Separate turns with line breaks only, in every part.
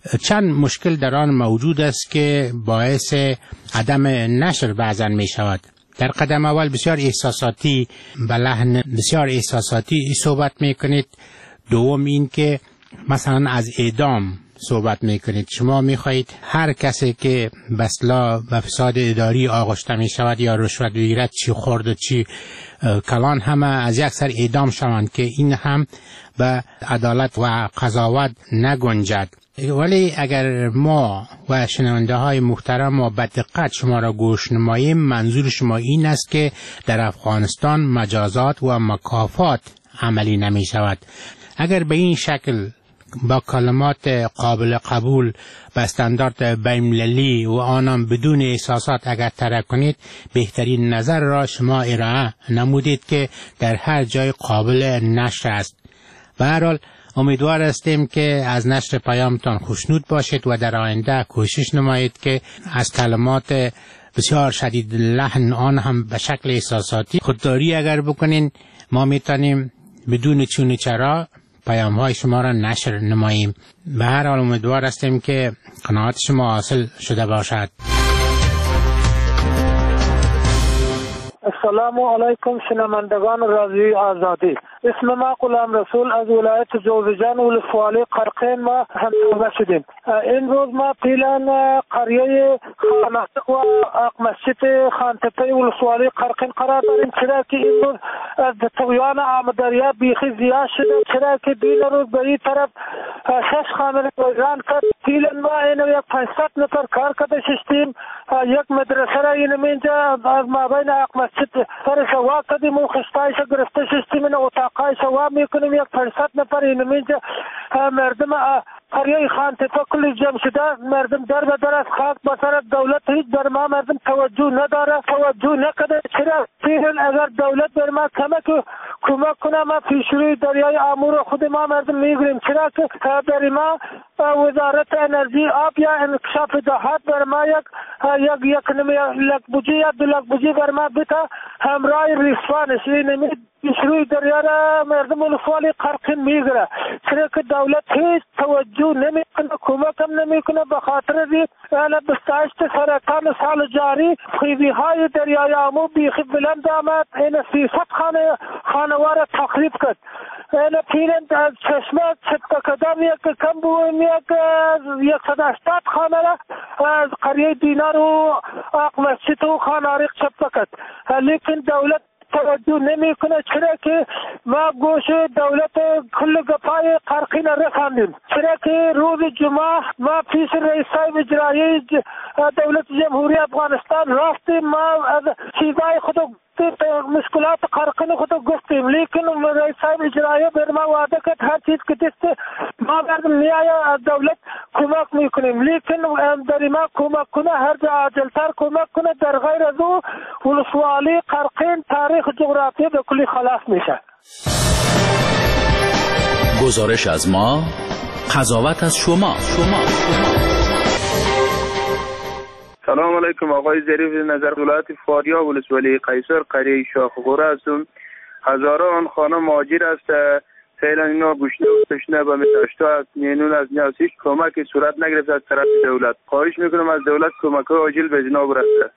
چند مشکل در آن موجود است که باعث عدم نشر بعضا می شود. در قدم اول بسیار احساساتی، به لحن بسیار احساساتی صحبت می کنید. دوم این که مثلا از اعدام صحبت می کنید. شما می خواهید هر کسی که به اصطلاح به فساد اداری آغشته می شود یا رشوت بگیرد، چی خورد و چی کلان، همه از یک سر اعدام شوند که این هم به عدالت و قضاوت نگنجد. ولی اگر ما و شنونده های محترم ما به دقت شما را گوش نماییم، منظور شما این است که در افغانستان مجازات و مکافات عملی نمی شود. اگر به این شکل با کلمات قابل قبول به استاندارد بین‌المللی و آنم بدون احساسات اگر طرح کنید، بهترین نظر را شما ارائه نمودید که در هر جای قابل نشر است. به هر حال امیدوار هستیم که از نشر پیامتان خوشنود باشید و در آینده کوشش نمایید که از کلمات بسیار شدید لحن آن هم به شکل احساساتی خودداری اگر بکنین، ما میتونیم بدون چون چرا پیام های شما را نشر نماییم. به هر حال امیدوار هستیم که قناعت شما حاصل شده باشد.
السلام علیکم شنوندگان رادیوی آزادی. اسم ما غلام رسول از ولایت جوزجان ولسوالی قرقین ما همراهی شدیم. این روز ما پیلان قریه خانقه و مسجد خانتپه ولسوالی قرقین قرار داریم، چرا که این روز از طغیان آمدریا بیخی زیاد شده، چرا که دیل روز به این طرف 6 خانه ویران کرد. پیلان ما این یک 500 نفر کار کرده شدیم. یک مدرسه را این اینجا از مابین مسجد سر سوا کردیم و خستایش گرفته شدیم. این اتاقای سوا میکنیم. یک 500 نفر این اینجا مردم قریه خانتپه کلی جمع شده. مردم در به در از خاک بسر دولت هیچ بر ما مردم توجه نداره، توجه نکده. چرا پیرن اگر دولت بر ما کمک کنه ما پیشروی دریای آمور خود ما مردم میگیریم. چرا که در ما وزارت انرژی آب یا انکشاف دهات بر ما یک لک بوجی یا 2 لک بوجی بر ما بتا همراه ریسوانش این پیشروی دریا را مردم ولسوالی قرقین میگیره. چرا که دولت هیچ توجه نمیکنه، کمک هم نمیکنه. به خاطر بستایش سرطان سال جاری خیبی های دریای آمو بیخی بلند آمد. این 300 خانوار تخریب کرد. این پیرن از چشمه چطه کدام یک کم بویم یک 180 خانه را از قریه دینار و مسجد و خاناریق چطه کرد. لیکن دولت توجه نمی کنه. چرا که ما گوش دولت کل گپای قرقین رساندیم. چرا که روز جمعه ما پیش رئیس صاحب اجرایی دولت جمهوری افغانستان رفتیم. ما از چیزای خود مشکلات قرقین خود گفتیم، لیکن رئیس صاحب اجرایی بر ما وعده کرد هر چیز که دست ما مردم نیایا از دولت کمک میکنیم. لیکن در ما کمک کنه هر جا عاجلتر کمک کنه. در غیر از او ولسوالی قرقین تاریخ جغرافی به کلی خلاص میشه.
گزارش از ما، قضاوت از شما.
سلام علیکم. آقای ظریف نظر ولایت فاریا ولسوالی قیصر قریه شاخ غوره هستم. هزاران خانه مهاجر است. فعلا اینا گشنه و تشنه به متاشتا است. مینون از نیاز هیچ کمکی صورت نگرفت از طرف دولت. خواهش میکنم از دولت کمک عاجل به جناب رسه.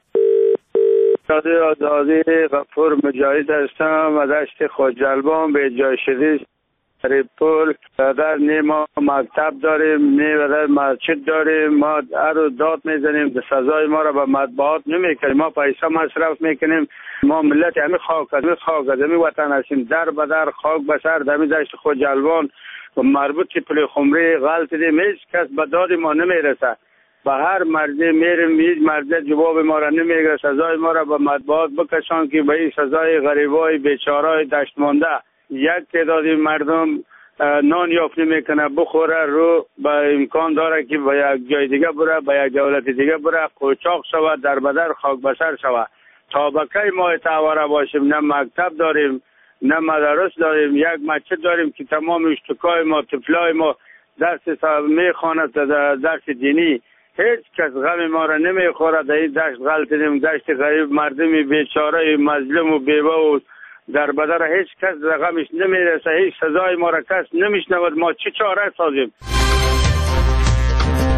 آزادی غفور مجاهد هستم از دشت خواجلبان به جای شدید پول در نه ما مکتب داریم نه در مسجد داریم. ما هر روز داد میزنیم، سزای ما را به مطبوعات نمیکنیم. ما پیسه مصرف میکنیم. ما ملت همین خاک همین وطن هستیم. در به در خاک بسر دمی دشت خواجلبان و مربوط که پل خمری غلط دیم. هیچ کس به داد ما نمیرسه. به هر مرده میریم هیچ مرده جواب ما را نمیگیره. سزای ما را به مطبوعات بکشان که به این سزای غریبای بیچارهای دشت مانده یک تعداد مردم نان یافت نمیکنه بخوره رو به امکان داره که به یک جای دیگه بره، به یک دولت دیگه بره، قوچاق شود، در بدر خاک بسر شود. تا به کی ما تعوره باشیم؟ نه مکتب داریم نه مدرس داریم. یک مسجد داریم که تمام اشتکای ما طفلای ما درس میخواند، درس دینی. هیچ کس غم ما را نمیخوره. در این دشت غلطیم، دشت غریب، مردمی بیچاره مظلوم و بیوه و در بدر هیچ کس رقمش نمیرسه. هیچ سزای ما را کس نمیشنود. ما چه چاره سازیم؟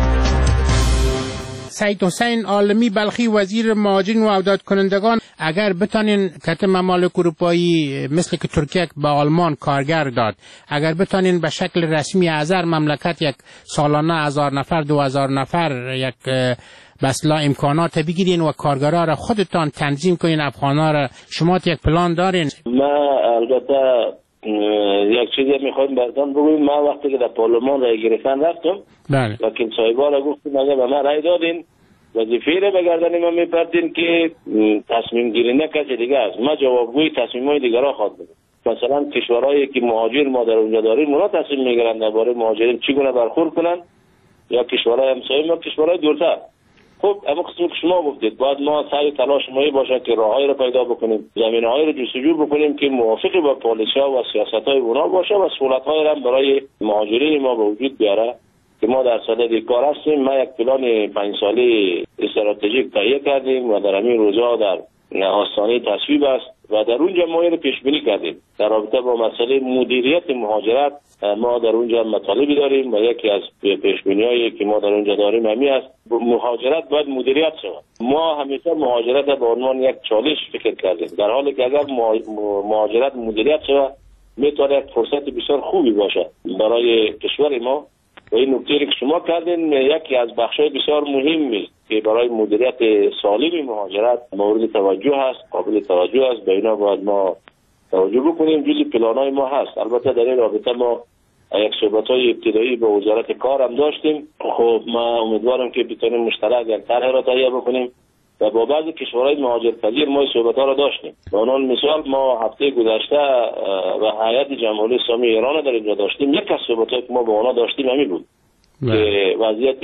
سید حسین عالمی بلخی وزیر مهاجرین و اعداد کنندگان، اگر بتانین که ممالک اروپایی مثل که ترکیه به آلمان کارگر داد، اگر بتانین به شکل رسمی از هر مملکت یک سالانه 1000 نفر 2000 نفر یک بسلا امکانات بگیرین و کارگرها را خودتان تنظیم کنین، افغانا را، شما یک پلان دارین؟
ما البته یک چیزی میخوایم براتون بگویم. من وقتی که در پارلمان رای گرفتن رفتم،
بله،
وکیل صاحبا را گفتم اگر به من رای دادین وظیفه را به گردن من میپردین که تصمیم گیری کسی دیگه است. ما جوابگوی تصمیم‌های دیگران خواهد بود. مثلا کشورهایی که مهاجر ما در اونجا داریم اونا تصمیم میگیرن درباره مهاجرین چگونه برخورد کنن، یا کشورهای همسایه ما، کشورهای دورتر. خب اما قسمی که شما گفتید باید ما سعی تلاش مایی باشه که راههایی را پیدا بکنیم، زمینه‌هایی را جستجو بکنیم که موافق با پالیسی‌ها و سیاست‌های اونا باشه و سهولت‌هایی را برای مهاجرین ما به وجود بیاره که ما در صدد کار هستیم. ما یک پلان 5 ساله استراتژیک تهیه کردیم و در همین روزها در آستانه تصویب است و در اونجا ما اینو پیش بینی کردیم. در رابطه با مسئله مدیریت مهاجرت ما در اونجا مطالبی داریم و یکی از پیش بینی‌هایی که ما در اونجا داریم همین است، مهاجرت باید مدیریت شود. ما همیشه مهاجرت به عنوان یک چالش فکر کردیم، در حالی که اگر مهاجرت مدیریت شود میتونه یک فرصت بسیار خوبی باشه برای کشور ما. و این نکته که شما کردین یکی از بخش‌های بسیار مهمی است که برای مدیریت سالم مهاجرت مورد توجه است، قابل توجه است. به اینا باید ما توجه بکنیم، جزء پلان‌های ما هست. البته در این رابطه ما یک صحبت‌های ابتدایی با وزارت کار هم داشتیم. خب ما امیدوارم که بتونیم مشترک یک طرح را تهیه بکنیم و با بعضی کشورهای مهاجرپذیر ما صحبت‌ها را داشتیم. به عنوان مثال ما هفته گذشته و هیئت جمهوری اسلامی ایران در اینجا داشتیم. یک از صحبت‌هایی که ما با اونا داشتیم همین بود که وضعیت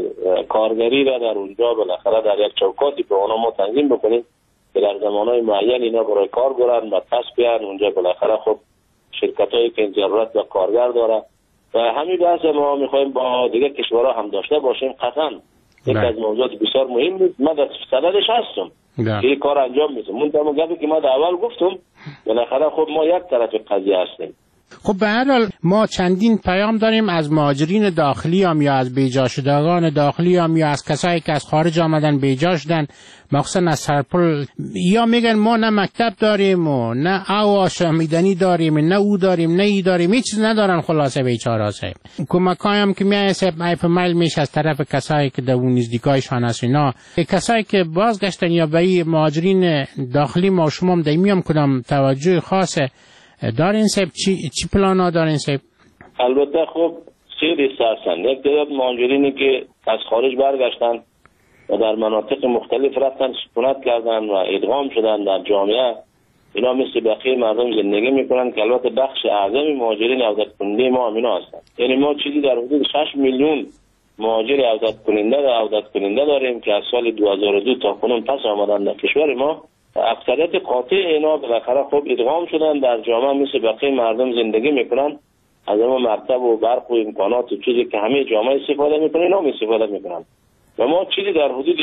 کارگری را در اونجا بالاخره در یک چوکاتی به اونا ما تنظیم بکنیم که در زمانهای معین اینا برای کار برن و پس بیان اونجا. بالاخره خب شرکت‌هایی که ضرورت به کارگر داره و همین بحث ما می‌خوایم با دیگه کشورها هم داشته باشیم. قطعاً یک از موضوعات بسیار مهم بود. ما در صددش هستم که این کار انجام میدم. منتها گفتی که ما در اول گفتم بالاخره خب ما یک طرف قضیه هستیم.
خب به هر حال ما چندین پیام داریم از مهاجرین داخلی هم یا از بیجا شدگان داخلی هم یا از کسایی که از خارج آمدن بیجا شدن، مخصوصا از سرپل، یا میگن ما نه مکتب داریم و نه آواش میدنی داریم، نه او داریم نه ای داریم، هیچ چیز ندارن. خلاصه بیچاره صاحب کمکای هم که میای صاحب ایفمیل میشه از طرف کسایی که در اون نزدیکایشان هست، اینا کسایی که بازگشتن یا به مهاجرین داخلی ما شما دایمیم کدام توجه خاصه دارین صاحب؟ چی پلانا دارین صاحب؟
البته خب سه دسته هستن. یک تعداد مهاجرینی که از خارج برگشتن و در مناطق مختلف رفتن سکونت کردن و ادغام شدن در جامعه، اینا مثل بقیه مردم زندگی میکنن که البته بخش اعظمی مهاجرین عودت کننده ما همینا هستن. یعنی ما چیزی در حدود 6 میلیون مهاجر عودت کننده داریم که از سال 2002 تا کنون پس آمدن در کشور ما. اکثریت قاطع اینا بالاخره خب ادغام شدن در جامعه، مثل بقیه مردم زندگی میکنن، از اما مرتب و برق و امکانات و چیزی که همه جامعه استفاده میکنن اینا هم استفاده میکنن. و ما چیزی در حدود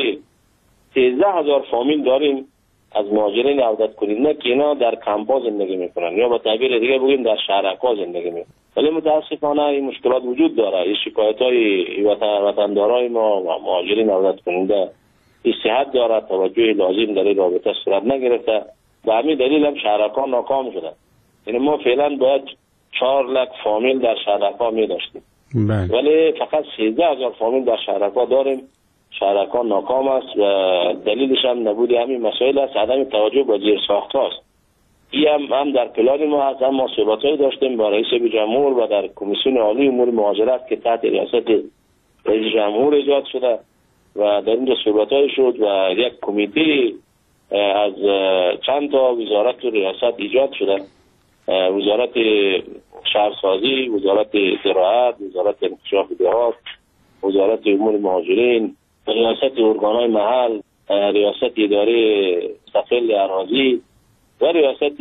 13,000 فامیل داریم از مهاجرین عودت کننده که اینا در کمپ‌ها زندگی میکنن یا با تعبیر دیگه بگیم در شهرک‌ها زندگی میکنن. ولی متاسفانه این مشکلات وجود داره. این شکایت‌های وطندارای ما و مهاجرین عودت کننده صحت داره، توجه لازم در این رابطه صورت نگرفته. به همین دلیل هم شهرک‌ها ناکام شدن. یعنی ما فعلا باید 4 لک فامیل در شهرک‌ها می داشتیم، ولی فقط 13,000 فامیل در شهرک‌ها داریم. شهرک‌ها ناکام است و دلیلش هم نبود همین مسائل است، عدم توجه به زیرساخت‌ها است. این هم در پلان ما هست. ما صحبت‌هایی داشتیم با رئیس جمهور و در کمیسیون عالی امور مهاجرت که تحت ریاست رئیس جمهور ایجاد شده و در اینجا صحبت‌های شد و یک کمیته از چند تا وزارت و ریاست ایجاد شده، وزارت شهرسازی، وزارت زراعت، وزارت انکشاف دهات، وزارت امور مهاجرین، ریاست ارگان‌های محل، ریاست اداره مستقل اراضی و ریاست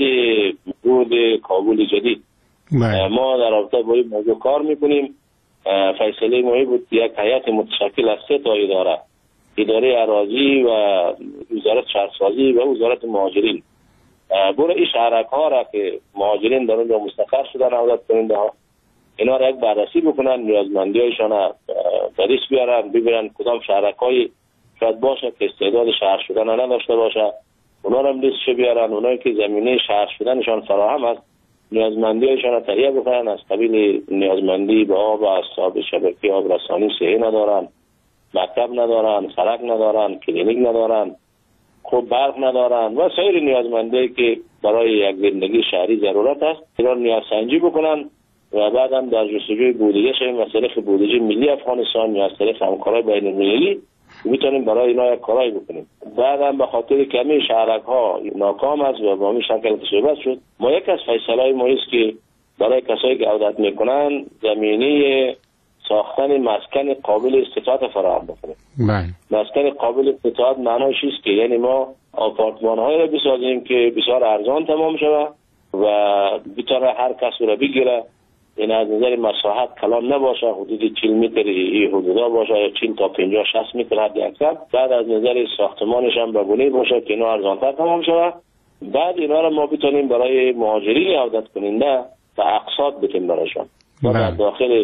بورد کابل جدید. ما در رابطه با این موضوع کار میکنیم. فیصله مهمی بود یک هیئت متشکل از 3 تا اداره اراضی و وزارت شهرسازی و وزارت مهاجرین برای این شهرک‌ها را که مهاجرین در اونجا مستقر شدن عودت کننده ها، اینا را یک بررسی بکنن، نیازمندی‌هایشان را بررسی بیارن، ببینن کدام شهرک‌های شاید باشه که استعداد شهر شدن نداشته باشه، اونا رو هم لیستش بیارن. اونایی که زمینه شهر شدنشان فراهم است نیازمندیشان را تهیه بکنن. از قبیل نیازمندی به آب، اصحاب شبکه آب رسانی صحی ندارن، مکتب ندارن، سړک ندارن، کلینیک ندارن، خوب برق ندارن و سایر نیازمندی که برای یک زندگی شهری ضرورت است. اینا نیاز سنجی بکنن و بعد هم در جستجوی بودجه شویم از طریق بودجه ملی افغانستان یا از طریق همکارای بین المللی میتونیم برای اینا یک کارایی بکنیم. بعد هم به خاطر کمی شهرک ها ناکام است و با همین شکل تصویبت شد. ما یک از فیصله‌های ما است که برای کسایی که عودت میکنن زمینه ساختن مسکن قابل استطاعت فراهم بکنیم. مسکن قابل استطاعت معناش است که یعنی ما آپارتمان های را بسازیم که بسیار ارزان تمام شود و بتونه هر کس را بگیره. این از نظر مساحت کلان نباشه، حدود 40 متر این حدودا باشه یا 40 تا 50 60 متر حد اکثر. بعد از نظر ساختمانش هم به گونه‌ای باشه که اینا ارزان‌تر تمام شود. بعد اینا را ما بتونیم برای مهاجرین عودت کننده به اقساط بدیم براشون. و در داخل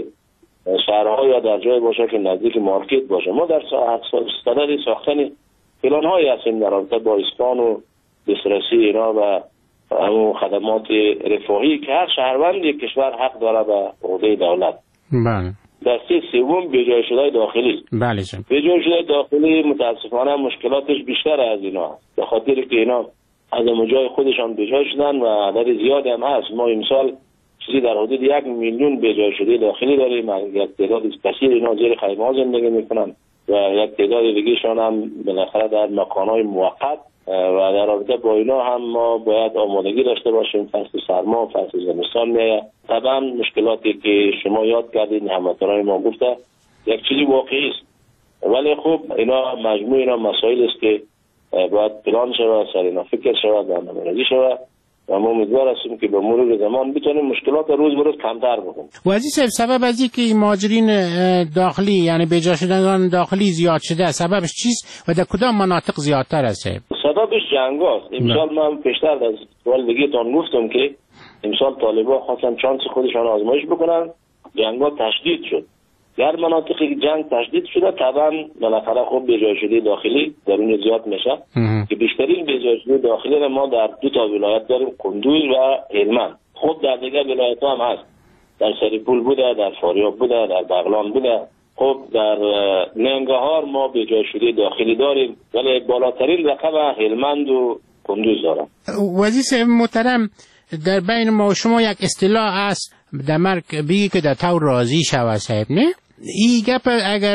شهرها یا در جای باشه که نزدیک مارکت باشه. ما در صدد ساختن پلان‌هایی هستیم در رابطه با اسکان و دسترسی اینا و همون خدمات رفاهی که هر شهروند یک کشور حق داره به عهده دولت.
بله.
دسته سوم بیجای شده داخلی.
بله جان.
بیجای شده داخلی متاسفانه مشکلاتش بیشتر از اینا، به خاطر که اینا از اون جای خودشان بیجای شدن و عدد زیادی هم هست. ما امسال چیزی در حدود 1 میلیون بیجای شده داخلی داریم. یک تعداد کثیر اینا زیر خیمه‌ها زندگی میکنن و یک تعداد دیگه‌شان هم بالاخره در مکان‌های موقت و در رابطه با اینا هم ما باید آمادگی داشته باشیم. فصل سرما و فصل زمستان میاد. طبعا مشکلاتی که شما یاد کردید همکارای ما گفته یک چیزی واقعی است، ولی خب اینا مجموع اینا مسائل است که باید پلان شود، سر اینا فکر شود، برنامه‌ریزی شود و ما امیدوار هستیم که به مرور زمان بتونیم مشکلات روز به روز کمتر بکنیم.
و عزیز سبب از اینکه مهاجرین داخلی یعنی بجا شدگان داخلی زیاد شده سببش چیست و در کدام مناطق زیادتر است؟
سببش جنگاست. امسال من پیشتر از سوال دیگه‌تان گفتم که امسال طالبان خواستن چانس خودشان آزمایش بکنن، جنگا تشدید شد. در مناطقی که جنگ تشدید شده طبعا بالاخره خب بجا شده داخلی در اون زیاد میشه که بیشترین بجا شده داخلی را ما در 2 ولایت داریم، کندوز و هلمند. خب در دیگه ولایت هم هست، در سریپول بوده، در فاریاب بوده، در بغلان بوده. خب در ننگرهار ما بجا شده داخلی داریم ولی بالاترین رقم هلمند و کندوز دارم.
وزیر محترم در بین ما و شما یک اصطلاح است در مرگ بگی که در تو راضی شوه صاحب نه؟ این گپ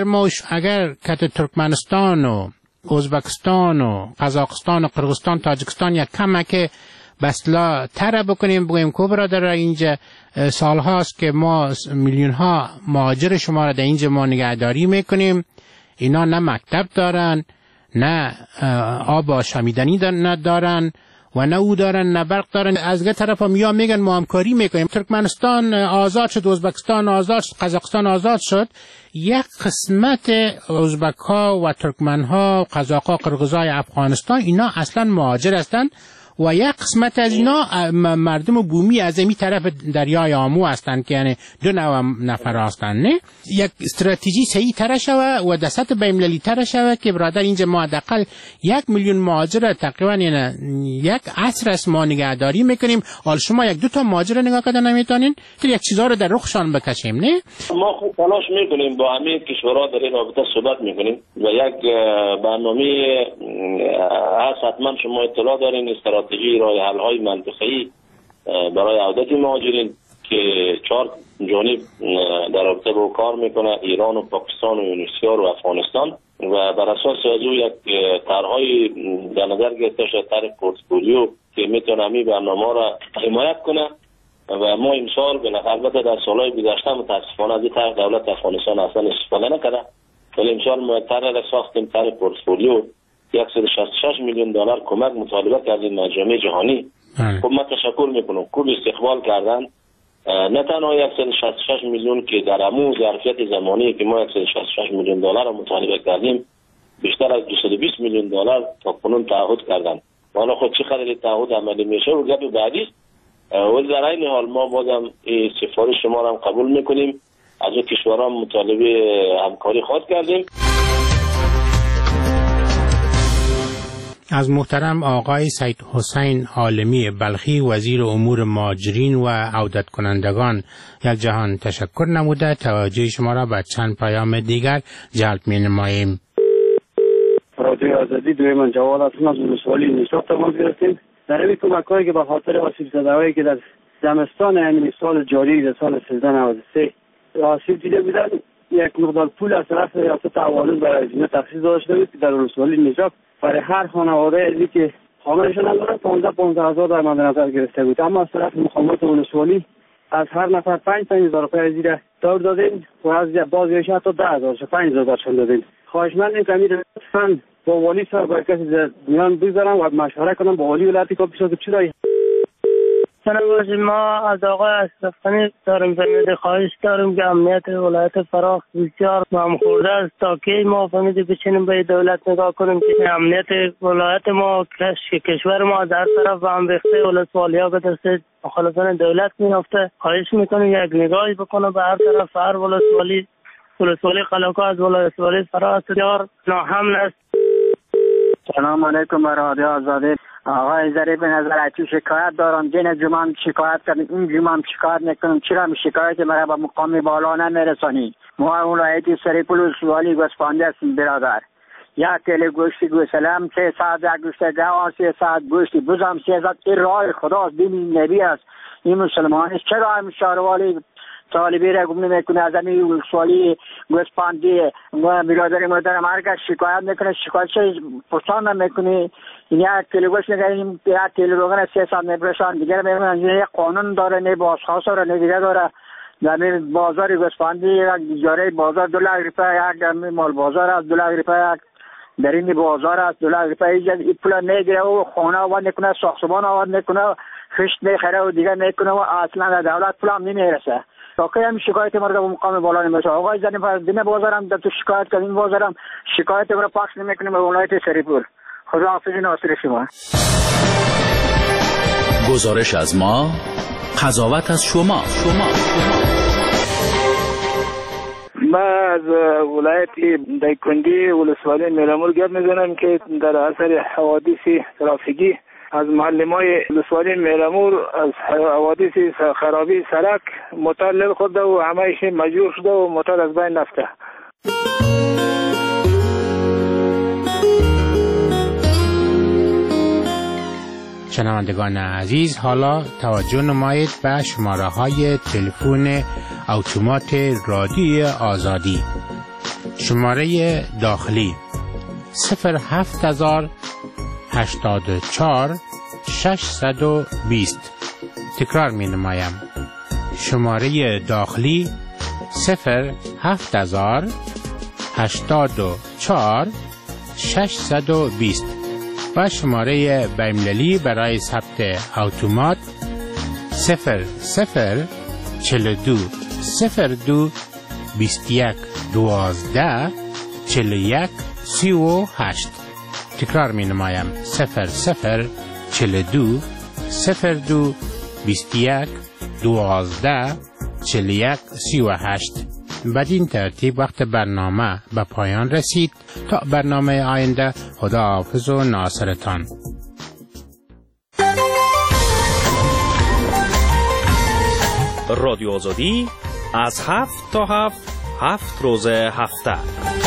اگر که ترکمنستان و ازبکستان و قزاقستان و قرغستان تاجیکستان یک کمک بسلا تره بکنیم بگویم که برادر اینجا سالهاست که ما میلیون ها مهاجر شما را در اینجا ما نگهداری میکنیم، اینا نه مکتب دارن، نه آب آشامیدنی ندارن و نه او دارن نه برق دارن. از یه طرف هم یا میگن ما همکاری میکنیم، ترکمنستان آزاد شد، ازبکستان آزاد شد، قزاقستان آزاد شد، یک قسمت ازبک ها و ترکمن ها، قزاق ها، قرغزای افغانستان اینا اصلا مهاجر هستند و یک قسمت از اینا مردم بومی از این طرف دریای آمو هستند که یعنی 2 نفر هستند. نه یک استراتژی صحیح تر شوه و در سطح بین‌المللی تر شوه که برادر اینجا ما حداقل 1 میلیون مهاجر تقریبا یعنی یک عصر است ما نگهداری میکنیم. حال شما 1-2 تا مهاجر نگاه کردن نمیتونین که یک چیزا رو در رخشان بکشیم. نه
ما خود تلاش میکنیم، با همه کشورها در این رابطه صحبت میکنیم و یک برنامه هست، حتما شما اطلاع دارین، استراتژی راه حل های منطقه‌ای برای عودت مهاجرین که 4 جانب در رابطه با کار میکنه، ایران و پاکستان و یونسیار و افغانستان و بر اساس از او یک طرح‌های در نظر گرفته شده، طرح پورتفولیو که میتونه همین برنامه را حمایت کنه و ما امسال البته در سالهای گذشته متاسفانه از این طرح دولت افغانستان اصلا استفاده نکرده، ولی امسال ما طرح را ساختیم، طرح پورتفولیو 166 میلیون دلار کمک مطالبه کردیم مجامع جهانی. خب من تشکر میکنم، خوب استقبال کردن. نه تنها 166 میلیون که در همون ظرفیت زمانی که ما 166 میلیون دلار مطالبه کردیم، بیشتر از 220 میلیون دلار تا کنون تعهد کردن. حالا خود چقدر تعهد عملی میشه و گپ بعدی است. ولی در این حال ما بازم این سفارش شما را هم قبول میکنیم، از اون کشورها مطالبه همکاری خواهد کردیم.
از محترم آقای سید حسین عالمی بلخی وزیر امور مهاجرین و عودت کنندگان یک جهان تشکر نموده توجه شما را به چند پیام دیگر جلب می نماییم.
رادیو آزادی دویمان جواد هستم از ولسوالی نشاط تماس گرفتیم. در این کمک‌هایی که به خاطر آسیب زده‌هایی که در زمستان همین سال جاری در سال 1393 آسیب دیده بودن یک مقدار پول از طرف ریاست عوارض برای اینا تخصیص داده شده بود که در ولسوالی نجات برای هر خانواده ازی که خانه‌شان نداره 15,000 در مد نظر گرفته بود. اما از طرف مقامات ولسوالی از هر نفر 5,000 روپیه زیر دور دادیم و از بازگشت حتی 10,000 5,000 درشان دادیم. خواهشمند کمی لطفاً با والی صاحب با کسی میان بگذارم و مشوره کنم با والی ولایت کاپیشن که چرا
ما از آقای اشرف غنی داریم فهمید خواهش داریم که امنیت ولایت فراخ بسیار مهم خورده است تا که ما فهمید بچینیم به دولت نگاه کنیم که امنیت ولایت ما کشور ما در طرف به هم ریخته ولسوالیا به دست مخالفان دولت می‌افته. خواهش میکنیم یک نگاهی بکنه به هر طرف هر ولسوالی قلاقا از ولسوالی فراخ بسیار ناامن است.
سلام علیکم بر رادیو آزادی. آقای ظریف به نظر چی شکایت دارم دین جمعه شکایت کردیم این جمعه شکایت نکنم چرا شکایت مرا به مقام بالا نمیرسانی؟ ما ولایتی سریپول ولسوالی گوسفندی هستیم برادر. یک کیلو گوشت گوسلم 3 ساعت یک گوشت گاو 3 ساعت گوشت بزم 300 این راه خداست دین نبی است. این مسلمان است چرا هم شهروالی طالبی را گم نمیکنه از این ولسوالی گوسفندی و برادر مردم هرگاه شکایت میکنه شکایت پرسان نمیکنه. این یک کیلو گوشت نگیریم یک کیلو روغن 300 میبرشان دیگر میمونن یک قانون داره نه بازخواست داره نه دیگر داره. در بازار گوسفندی یک جاره بازار 2 لک روپیه یک مال بازار از 2 لک روپیه در این بازار از 2 لک روپیه این پول میگیره و خانه آباد نکنه ساختمان آباد نکنه خشت میخره و دیگر میکنه و اصلا دولت پول هم نمیرسه. تا که هم شکایت مرا به مقام بالا نمیشه. آقای زنی دین بازارم در تو شکایت کردیم بازارم شکایت مرا پخش نمیکنیم به ولایت سریپور. خداحافظ ناصر شما.
گزارش از ما، قضاوت از شما.
من از ولایت دایکندی ولسوالی میرامور گپ میزنم که در اثر حوادث ترافیکی از معلمای ولسوالی میرامور از حوادث خرابی سرک موتور خورده و همهش مجروح شده و موتور از بین رفته.
شنوندگان عزیز حالا توجه نمایید به شماره های تلفن اتومات رادیو آزادی. شماره داخلی 07084 620. تکرار می نمایم. شماره داخلی 07084 620 و شماره بین‌المللی برای ثبت اتومات 0042 02 21 12 41 38. تکرار می نمایم 0042 02 21 12 41 38. بدین ترتیب وقت برنامه به پایان رسید. تا برنامه آینده خداحافظ و ناصرتان.
رادیو آزادی از 7 تا 7 روز هفته